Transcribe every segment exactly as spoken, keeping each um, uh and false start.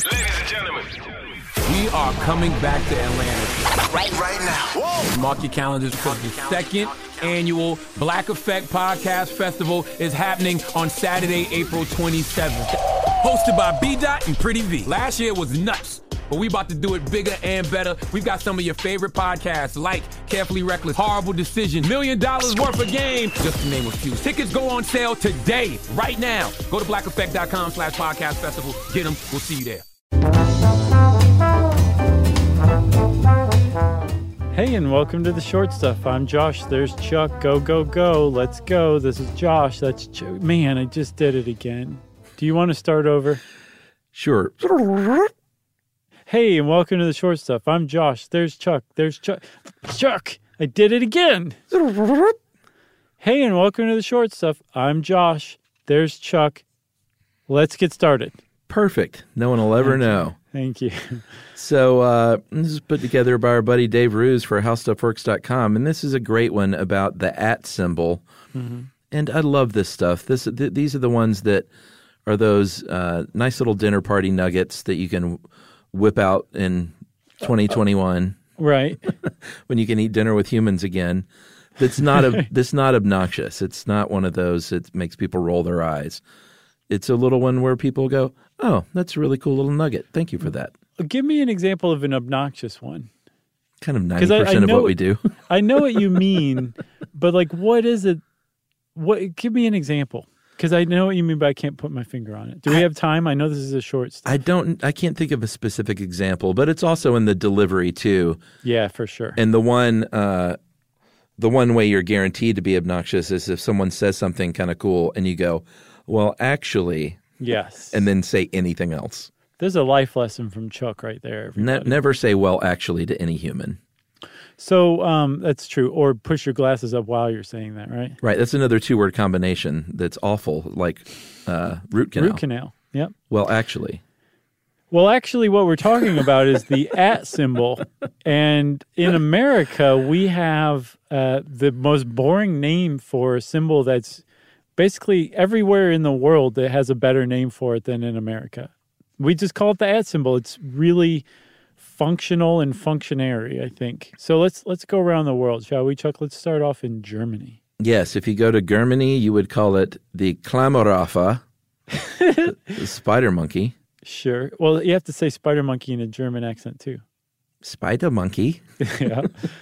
Ladies and gentlemen, we are coming back to Atlanta. Right, right now. Whoa. Mark your calendars because the second annual Black Effect Podcast Festival is happening on Saturday, April twenty-seventh. Hosted by B-Dot and Pretty V. Last year was nuts, but we about to do it bigger and better. We've got some of your favorite podcasts like Carefully Reckless, Horrible Decision, Million Dollars Worth of Game, just to name a few. Tickets go on sale today, right now. Go to black effect dot com slash podcast festival. Get them. We'll see you there. Hey, and welcome to The Short Stuff. I'm Josh. There's Chuck. Go, go, go. Let's go. This is Josh. That's Ch- Man, I just did it again. Do you want to start over? Sure. Hey, and welcome to The Short Stuff. I'm Josh. There's Chuck. There's Chuck. Chuck! I did it again. Hey, and welcome to The Short Stuff. I'm Josh. There's Chuck. Let's get started. Perfect. No one will ever Thank know. Thank you. So uh, this is put together by our buddy Dave Ruse for how stuff works dot com, and this is a great one about the at symbol. Mm-hmm. And I love this stuff. This th- These are the ones that are those uh, nice little dinner party nuggets that you can whip out in twenty twenty-one. Right. When you can eat dinner with humans again. That's not a, that's not obnoxious. It's not one of those that makes people roll their eyes. It's a little one where people go, oh, that's a really cool little nugget. Thank you for that. Give me an example of an obnoxious one. Kind of ninety percent I, I of what we do. I know what you mean, but like, what is it? What? Give me an example. Because I know what you mean, but I can't put my finger on it. Do we have time? I know this is a short stuff. I don't. I can't think of a specific example, but it's also in the delivery too. Yeah, for sure. And the one, uh, the one way you're guaranteed to be obnoxious is if someone says something kind of cool, and you go, "Well, actually," yes, and then say anything else. There's a life lesson from Chuck right there. Ne- never say "well, actually" to any human. So um, that's true. Or push your glasses up while you're saying that, right? Right. That's another two-word combination that's awful, like uh, root canal. Root canal. Yep. Well, actually. Well, actually, what we're talking about is the at symbol. And in America, we have uh, the most boring name for a symbol that's basically everywhere in the world that has a better name for it than in America. We just call it the at symbol. It's really functional and functionary, I think. So let's let's go around the world, shall we, Chuck? Let's start off in Germany. Yes, if you go to Germany, you would call it the Klammeraffe, the, the spider monkey. Sure. Well, you have to say spider monkey in a German accent, too. Spider monkey. Yeah.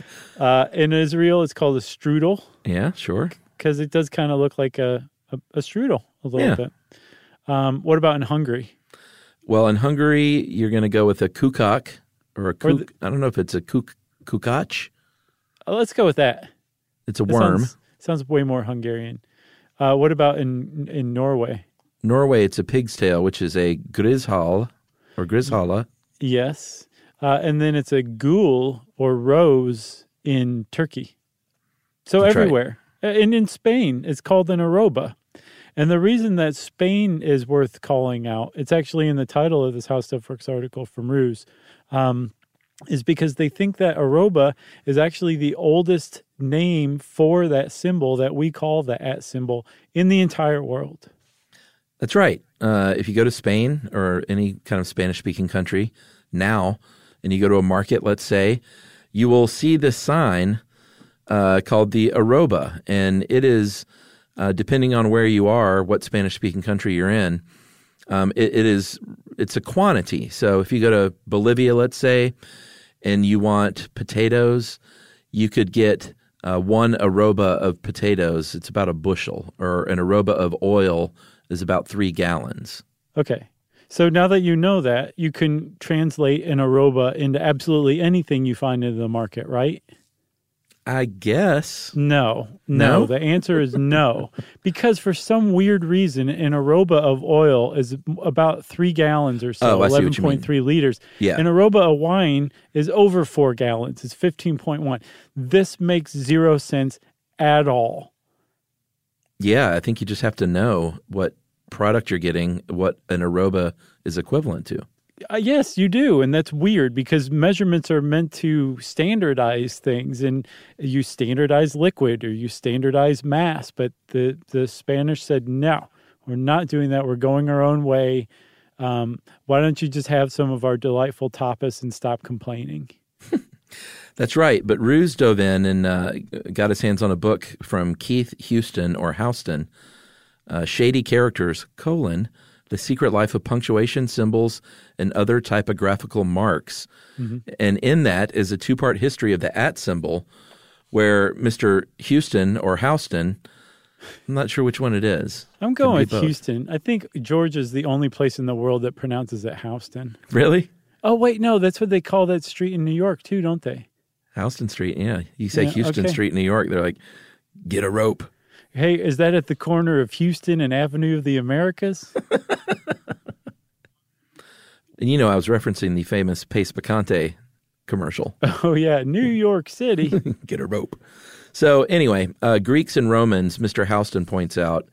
Uh, in Israel, it's called a strudel. Yeah, sure. Because it does kind of look like a, a, a strudel a little yeah. bit. Um, what about in Hungary? Well, in Hungary, you're going to go with a kukak or a kuk. Or the, I don't know if it's a kuk, kukach. Uh, let's go with that. It's a that worm. Sounds, sounds way more Hungarian. Uh, what about in in Norway? Norway, it's a pig's tail, which is a grisshall or grishalla. Yes. Uh, and then it's a ghoul or rose in Turkey. So That's everywhere. Right. And in Spain, it's called an arroba. And the reason that Spain is worth calling out, it's actually in the title of this How Stuff Works article from Ruse, um, is because they think that arroba is actually the oldest name for that symbol that we call the at symbol in the entire world. That's right. Uh, if you go to Spain or any kind of Spanish-speaking country now, and you go to a market, let's say, you will see this sign uh, called the arroba, and it is, uh, depending on where you are, what Spanish-speaking country you're in, um, it, it is it's a quantity. So if you go to Bolivia, let's say, and you want potatoes, you could get uh, one arroba of potatoes. It's about a bushel, or an arroba of oil is about three gallons. Okay. So now that you know that, you can translate an arroba into absolutely anything you find in the market, right? I guess. No. No. No? The answer is no. Because for some weird reason, an arroba of oil is about three gallons or so, oh, eleven point three liters. Yeah. An arroba of wine is over four gallons. It's fifteen point one. This makes zero sense at all. Yeah, I think you just have to know what product you're getting, what an arroba is equivalent to. Uh, yes, you do. And that's weird because measurements are meant to standardize things, and you standardize liquid or you standardize mass. But the, the Spanish said, no, we're not doing that. We're going our own way. Um, why don't you just have some of our delightful tapas and stop complaining? That's right. But Ruse dove in and uh, got his hands on a book from Keith Houston or Houston, uh, Shady Characters, colon, The Secret Life of Punctuation, Symbols, and Other Typographical Marks. Mm-hmm. And in that is a two-part history of the at symbol where Mister Houston or Houston, I'm not sure which one it is. I'm going with both. Houston. I think Georgia's the only place in the world that pronounces it Houston. Really? Oh, wait, no, that's what they call that street in New York, too, don't they? Houston Street, yeah. You say yeah, Houston okay. Street in New York, they're like, get a rope. Hey, is that at the corner of Houston and Avenue of the Americas? And you know, I was referencing the famous Pace Picante commercial. Oh, yeah, New York City. Get a rope. So anyway, uh, Greeks and Romans, Mister Houston points out,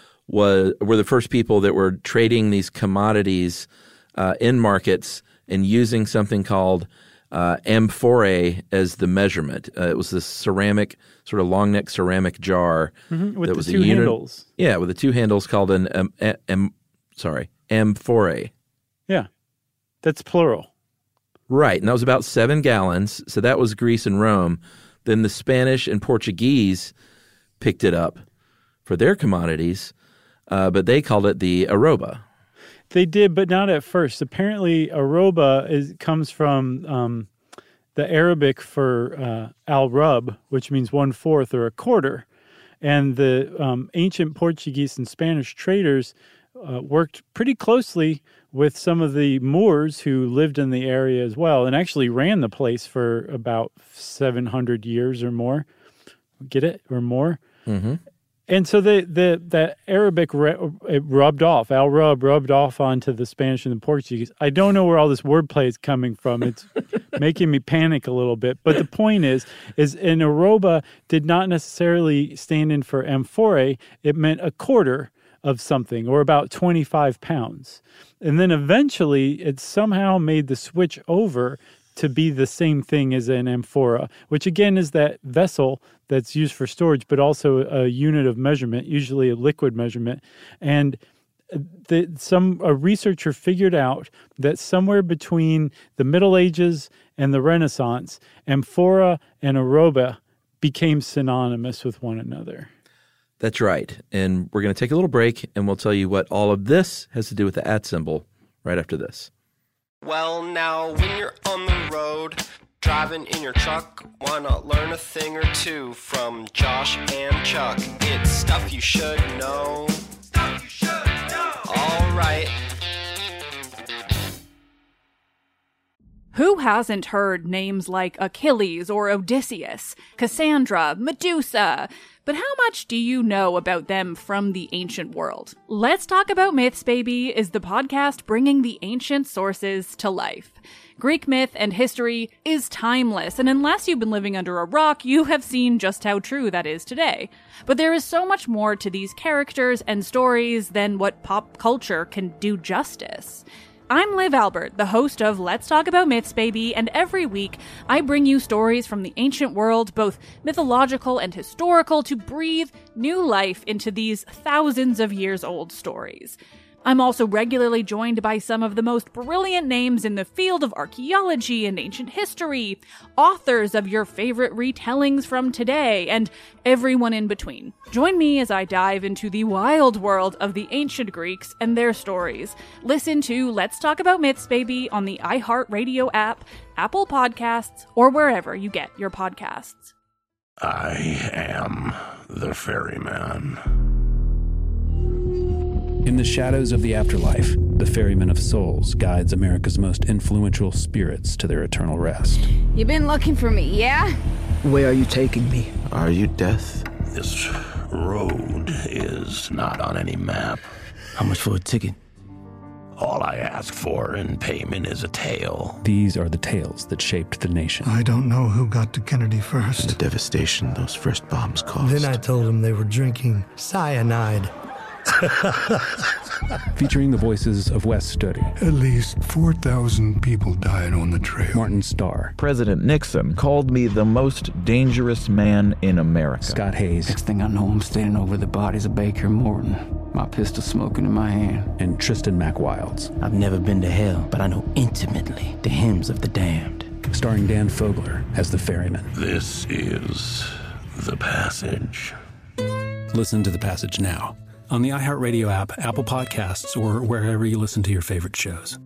was, were the first people that were trading these commodities uh, in markets and using something called Uh, amphorae as the measurement. Uh, it was this ceramic, sort of long neck ceramic jar mm-hmm, with that the was two a unit, handles. Yeah, with the two handles called an um, um, sorry amphorae. Yeah, that's plural. Right, and that was about seven gallons. So that was Greece and Rome. Then the Spanish and Portuguese picked it up for their commodities, uh, but they called it the arroba. They did, but not at first. Apparently, arroba is, comes from um, the Arabic for uh, al-rub, which means one-fourth or a quarter. And the um, ancient Portuguese and Spanish traders uh, worked pretty closely with some of the Moors who lived in the area as well and actually ran the place for about seven hundred years or more. Get it? Or more? Mm-hmm. And so the the the Arabic it rubbed off, al-rub rubbed off onto the Spanish and the Portuguese. I don't know where all this wordplay is coming from. It's making me panic a little bit. But the point is, is an arroba did not necessarily stand in for amphorae. It meant a quarter of something, or about twenty-five pounds. And then eventually it somehow made the switch over to be the same thing as an amphora, which again is that vessel that's used for storage, but also a unit of measurement, usually a liquid measurement. And the, some a researcher figured out that somewhere between the Middle Ages and the Renaissance, amphora and arroba became synonymous with one another. That's right. And we're going to take a little break, and we'll tell you what all of this has to do with the at symbol right after this. Well, now, when you're on the road, driving in your truck, why not learn a thing or two from Josh and Chuck? It's stuff you should know. Stuff you should know. All right. Who hasn't heard names like Achilles or Odysseus, Cassandra, Medusa? But how much do you know about them from the ancient world? Let's Talk About Myths, Baby is the podcast bringing the ancient sources to life. Greek myth and history is timeless, and unless you've been living under a rock, you have seen just how true that is today. But there is so much more to these characters and stories than what pop culture can do justice. I'm Liv Albert, the host of Let's Talk About Myths, Baby, and every week I bring you stories from the ancient world, both mythological and historical, to breathe new life into these thousands of years old stories. I'm also regularly joined by some of the most brilliant names in the field of archaeology and ancient history, authors of your favorite retellings from today, and everyone in between. Join me as I dive into the wild world of the ancient Greeks and their stories. Listen to Let's Talk About Myths, Baby on the iHeartRadio app, Apple Podcasts, or wherever you get your podcasts. I am the ferryman. In the shadows of the afterlife, the Ferryman of Souls guides America's most influential spirits to their eternal rest. You've been looking for me, yeah? Where are you taking me? Are you death? This road is not on any map. How much for a ticket? All I ask for in payment is a tale. These are the tales that shaped the nation. I don't know who got to Kennedy first. The devastation those first bombs caused. Then I told them they were drinking cyanide. Featuring the voices of Wes Studi. At least four thousand people died on the trail. Martin Starr. President Nixon called me the most dangerous man in America. Scott Hayes. Next thing I know, I'm standing over the bodies of Baker and Morton. my pistol smoking in my hand. And Tristan MacWilds. I've never been to hell, but I know intimately the hymns of the damned. Starring Dan Fogler as the ferryman. This is The Passage. Listen to The Passage now on the iHeartRadio app, Apple Podcasts, or wherever you listen to your favorite shows.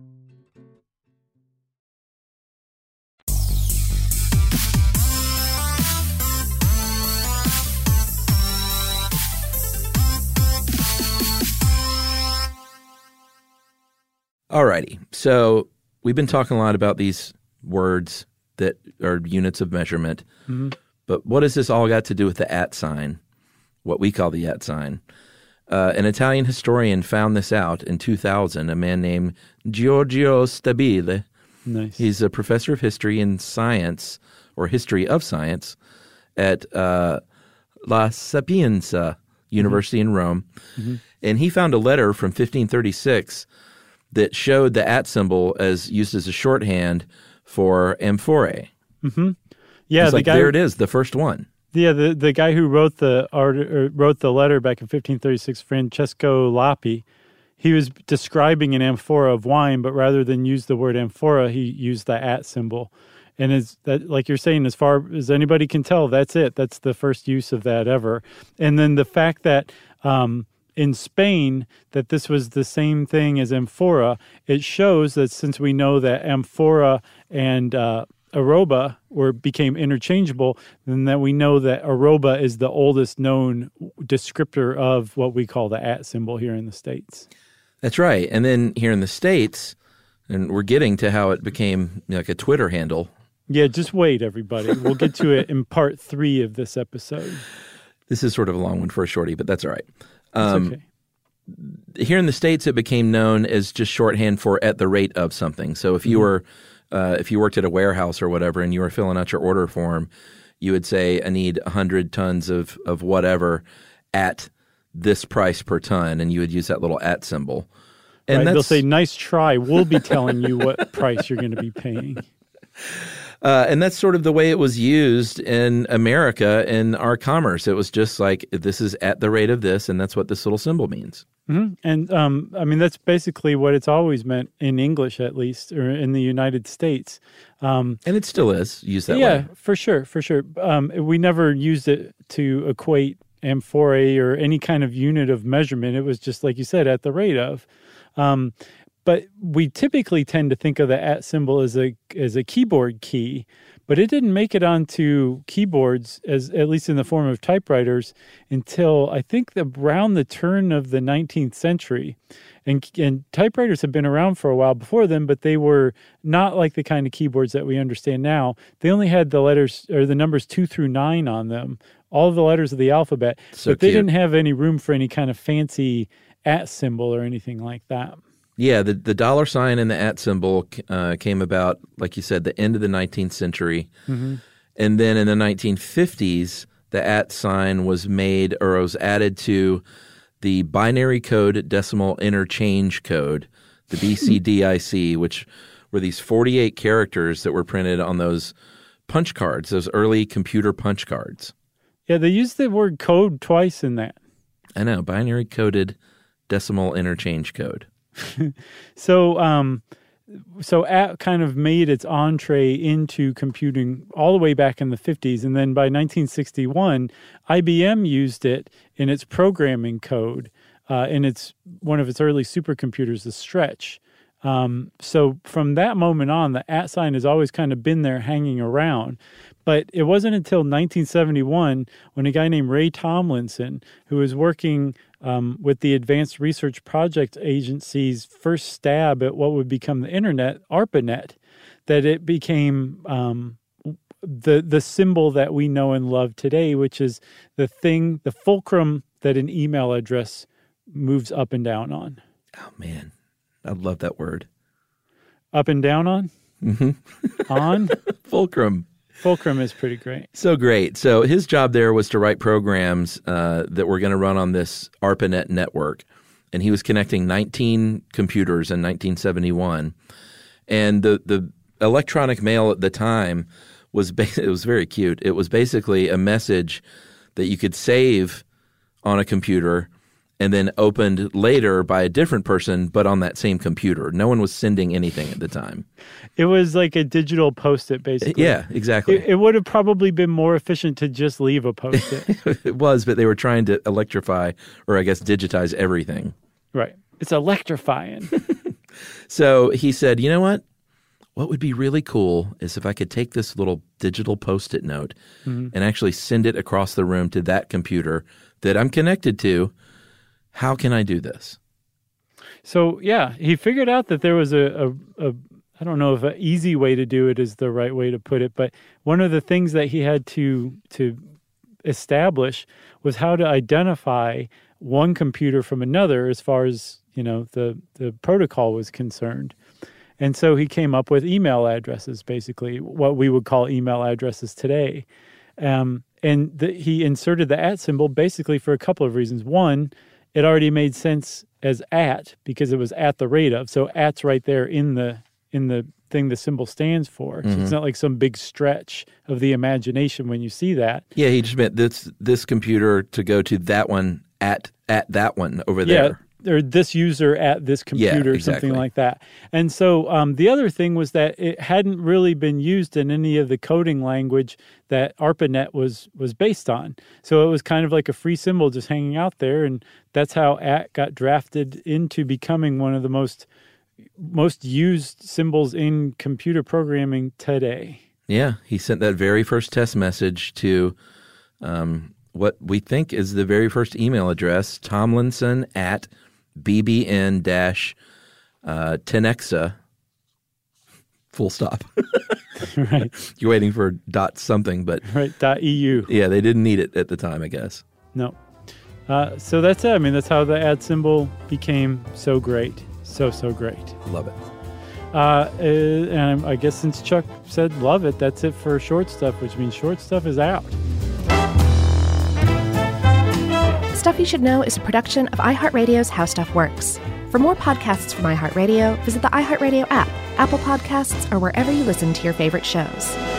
Alrighty, so we've been talking a lot about these words that are units of measurement, mm-hmm. but what has this all got to do with the at sign, what we call the at sign? Uh, an Italian historian found this out in two thousand, a man named Giorgio Stabile. Nice. He's a professor of history and science, or history of science, at uh, La Sapienza University mm-hmm. in Rome, mm-hmm. and he found a letter from fifteen thirty-six that showed the at symbol as used as a shorthand for amphorae. Mm-hmm. Yeah, it's the like, guy, there it is, the first one. Yeah, the, the guy who wrote the art, or wrote the letter back in fifteen thirty-six, Francesco Lapi, he was describing an amphora of wine, but rather than use the word amphora, he used the at symbol. And as that, like you're saying, as far as anybody can tell, that's it. That's the first use of that ever. And then the fact that um, in Spain, that this was the same thing as amphora, it shows that since we know that amphora and uh, arroba were became interchangeable, then that we know that arroba is the oldest known descriptor of what we call the at symbol here in the States. That's right. And then here in the States, and we're getting to how it became like a Twitter handle. Yeah, just wait, everybody. We'll get to it in part three of this episode. This is sort of a long one for a shorty, but that's all right. Um, okay. Here in the States, it became known as just shorthand for at the rate of something. So if you mm-hmm. were, uh, if you worked at a warehouse or whatever, and you were filling out your order form, you would say, "I need a hundred tons of of whatever at this price per ton," and you would use that little at symbol. And right, they'll say, "Nice try. We'll be telling you what price you're going to be paying." Uh, and that's sort of the way it was used in America in our commerce. It was just like, this is at the rate of this, and that's what this little symbol means. Mm-hmm. And, um, I mean, that's basically what it's always meant in English, at least, or in the United States. Um, and it still is used that yeah, way. Yeah, for sure, for sure. Um, we never used it to equate amphorae or any kind of unit of measurement. It was just, like you said, at the rate of. Um But we typically tend to think of the at symbol as a as a keyboard key, but it didn't make it onto keyboards, as at least in the form of typewriters, until I think the, around the turn of the nineteenth century. And, and typewriters have been around for a while before then, but they were not like the kind of keyboards that we understand now. They only had the letters or the numbers two through nine on them, all of the letters of the alphabet, so but they cute. didn't have any room for any kind of fancy at symbol or anything like that. Yeah, the, the dollar sign and the at symbol uh, came about, like you said, the end of the nineteenth century. Mm-hmm. And then in the nineteen fifties, the at sign was made or was added to the binary code decimal interchange code, the B C D I C, which were these forty-eight characters that were printed on those punch cards, those early computer punch cards. Yeah, they used the word code twice in that. I know, binary coded decimal interchange code. so, um, so at kind of made its entree into computing all the way back in the fifties, and then by nineteen sixty-one, I B M used it in its programming code, uh, in its one of its early supercomputers, the Stretch. Um, so from that moment on, the at sign has always kind of been there hanging around. But it wasn't until nineteen seventy-one when a guy named Ray Tomlinson, who was working um, with the Advanced Research Project Agency's first stab at what would become the internet, ARPANET, that it became um, the the symbol that we know and love today, which is the thing, the fulcrum that an email address moves up and down on. Oh, man. I love that word. Up and down on? Mm-hmm. On? Fulcrum. Fulcrum is pretty great. So great. So his job there was to write programs uh, that were going to run on this ARPANET network. And he was connecting nineteen computers in nineteen seventy-one. And the, the electronic mail at the time was ba- it was very cute. It was basically a message that you could save on a computer and then opened later by a different person, but on that same computer. No one was sending anything at the time. It was like a digital Post-it, basically. Yeah, exactly. It, it would have probably been more efficient to just leave a Post-it. It was, but they were trying to electrify, or I guess digitize everything. Right. It's electrifying. So he said, you know what? What would be really cool is if I could take this little digital Post-it note mm-hmm. and actually send it across the room to that computer that I'm connected to. How can I do this? So, yeah, he figured out that there was a, a, a I don't know if an easy way to do it is the right way to put it, but one of the things that he had to to establish was how to identify one computer from another as far as, you know, the, the protocol was concerned. And so he came up with email addresses, basically, what we would call email addresses today. Um, and the, he inserted the at symbol basically for a couple of reasons. One, it already made sense as at because it was at the rate of. So at's right there in the in the thing the symbol stands for. Mm-hmm. So it's not like some big stretch of the imagination when you see that. Yeah, he just meant this this computer to go to that one at at that one over there. Yeah. Or this user at this computer, yeah, exactly. something like that. And so um, the other thing was that it hadn't really been used in any of the coding language that ARPANET was was based on. So it was kind of like a free symbol just hanging out there, and that's how at got drafted into becoming one of the most most used symbols in computer programming today. Yeah, he sent that very first test message to um, what we think is the very first email address, Tomlinson at bbn dash tenexa full stop. Right. You're waiting for dot something, but right dot eu. Yeah, they didn't need it at the time, I guess. No. Uh, so that's it. I mean, that's how the ad symbol became so great, so so great. Love it. Uh, and I guess since Chuck said love it, that's it for short stuff, which means short stuff is out. Stuff You Should Know is a production of iHeartRadio's How Stuff Works. For more podcasts from iHeartRadio, visit the iHeartRadio app, Apple Podcasts, or wherever you listen to your favorite shows.